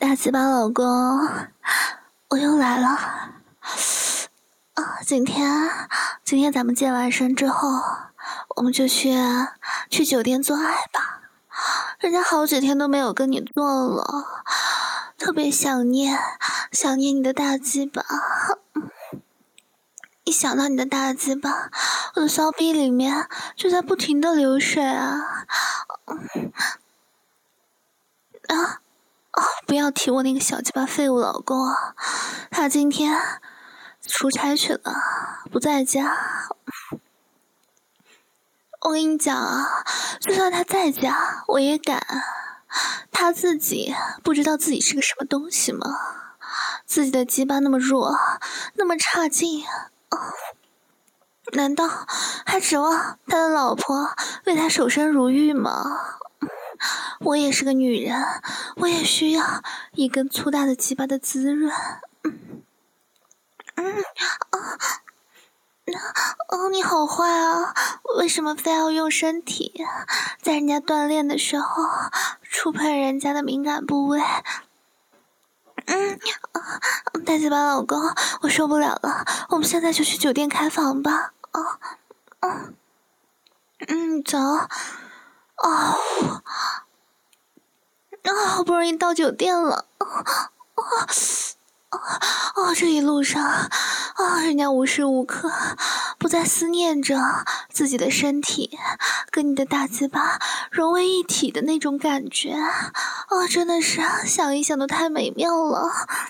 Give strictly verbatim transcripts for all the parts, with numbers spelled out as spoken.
大鸡巴老公，我又来了啊！今天，今天咱们健完身之后，我们就去去酒店做爱吧。人家好几天都没有跟你做了，特别想念，想念你的大鸡巴。一想到你的大鸡巴，我的骚逼里面就在不停的流水啊！啊！哦，不要提我那个小鸡巴废物老公啊！他今天出差去了，不在家。我跟你讲啊，就算他在家，我也敢。他自己不知道自己是个什么东西吗？自己的鸡巴那么弱，那么差劲，哦，难道还指望他的老婆为他守身如玉吗？我也是个女人，我也需要一根粗大的鸡巴的滋润。嗯嗯啊，哦，你好坏啊！为什么非要用身体在人家锻炼的时候触碰人家的敏感部位？嗯，啊，大鸡巴老公，我受不了了，我们现在就去酒店开房吧。啊，嗯，嗯，走。哦。啊，好不容易到酒店了，啊啊啊！这一路上，啊，人家无时无刻不在思念着自己的身体跟你的大鸡巴融为一体的那种感觉，啊，真的是想一想都太美妙了。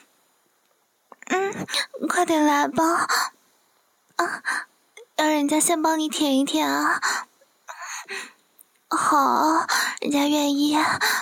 嗯，快点来吧，啊，让人家先帮你舔一舔啊。好，人家愿意。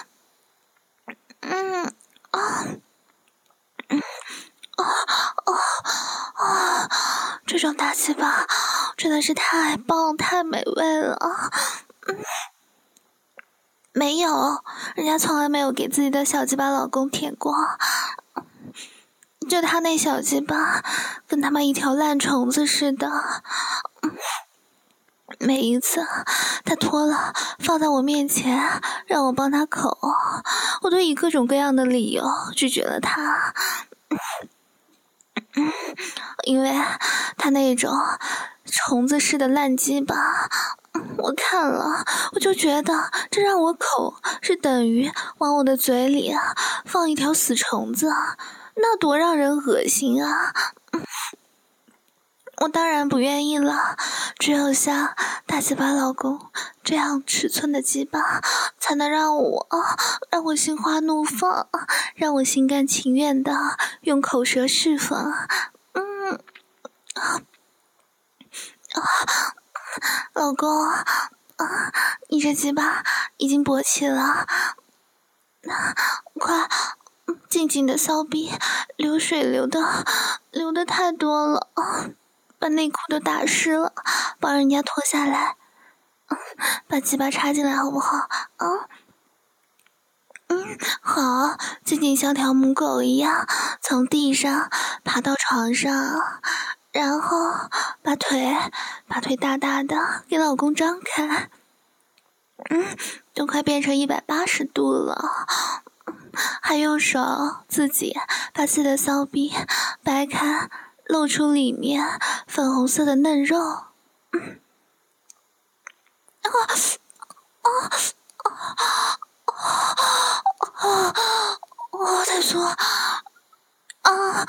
嗯啊，嗯啊啊啊！这种大鸡巴真的是太棒太美味了。嗯，没有，人家从来没有给自己的小鸡巴老公舔过，就他那小鸡巴跟他妈一条烂虫子似的。嗯，每一次他脱了放在我面前让我帮他口，我都以各种各样的理由拒绝了他。嗯，因为他那种虫子似的烂鸡巴，我看了我就觉得这让我口是等于往我的嘴里放一条死虫子，那多让人恶心啊。我当然不愿意了，只有像大鸡巴老公这样尺寸的鸡巴才能让我让我心花怒放，让我心甘情愿的用口舌释放。嗯啊啊，老公啊，你这鸡巴已经勃起了，快静静的骚逼，流水流的流的太多了，把内裤都打湿了，帮人家脱下来，把鸡巴插进来好不好？啊，嗯，好，静静像条母狗一样从地上爬到床上，然后把腿把腿大大的给老公张开，嗯，都快变成一百八十度了，还用手自己把自己的骚逼掰开，露出里面粉红色的嫩肉。嗯，啊啊啊啊！我在说啊。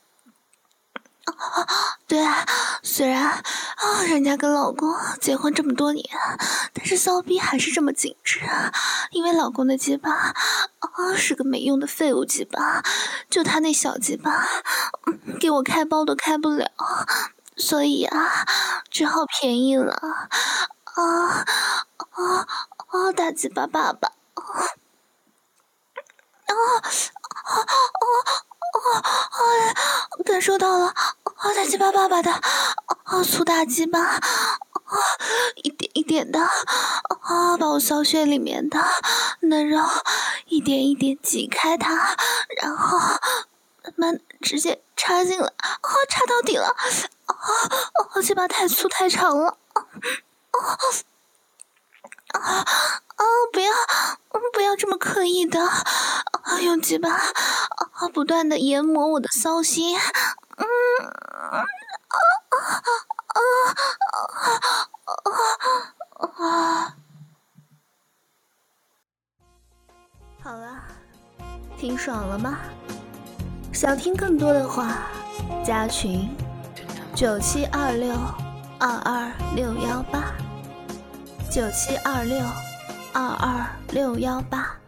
对，虽然啊，人家跟老公结婚这么多年，但是骚逼还是这么紧致，因为老公的鸡巴啊是个没用的废物鸡巴，就他那小鸡巴，嗯，给我开包都开不了，所以啊，只好便宜了。啊啊啊！大鸡巴爸爸，啊啊啊啊啊！感受到了，啊，大鸡巴爸爸的啊粗大鸡巴，啊，一点一点的啊，把我骚穴里面的嫩肉一点一点挤开它，然后慢慢直接插进来，啊，插到底了，啊啊，鸡巴太粗太长了，啊啊啊！不要，不要这么刻意的啊，用鸡巴不断的研磨我的骚心。嗯啊啊啊啊！好了，听爽了吗？想听更多的话，加群九七二六二二六幺八，九七二六二二六幺八。